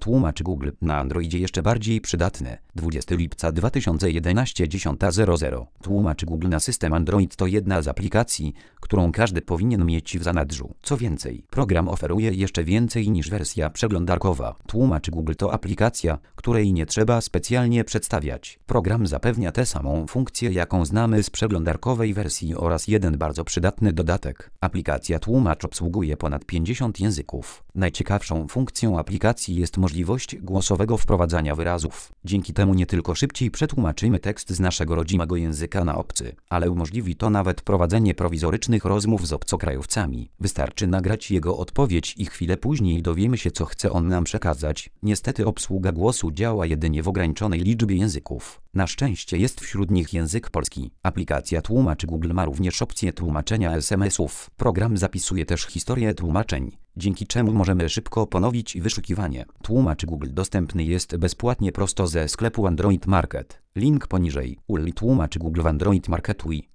Tłumacz Google na Androidzie jeszcze bardziej przydatny. 20 lipca 2011 10:00. Tłumacz Google na system Android to jedna z aplikacji, którą każdy powinien mieć w zanadrzu. Co więcej, program oferuje jeszcze więcej niż wersja przeglądarkowa. Tłumacz Google to aplikacja, której nie trzeba specjalnie przedstawiać. Program zapewnia tę samą funkcję, jaką znamy z przeglądarkowej wersji oraz jeden bardzo przydatny dodatek. Aplikacja Tłumacz obsługuje ponad 50 języków. Najciekawszą funkcją aplikacji jest możliwość głosowego wprowadzania wyrazów. Dzięki temu nie tylko szybciej przetłumaczymy tekst z naszego rodzimego języka na obcy, ale umożliwi to nawet prowadzenie prowizorycznych rozmów z obcokrajowcami. Wystarczy nagrać jego odpowiedź i chwilę później dowiemy się, co chce on nam przekazać. Niestety obsługa głosu działa jedynie w ograniczonej liczbie języków. Na szczęście jest wśród nich język polski. Aplikacja Tłumacz Google ma również opcję tłumaczenia SMS-ów. Program zapisuje też historię tłumaczeń, dzięki czemu możemy szybko ponowić wyszukiwanie. Tłumacz Google dostępny jest bezpłatnie prosto ze sklepu Android Market. Link poniżej. Tłumacz Google w Android Market.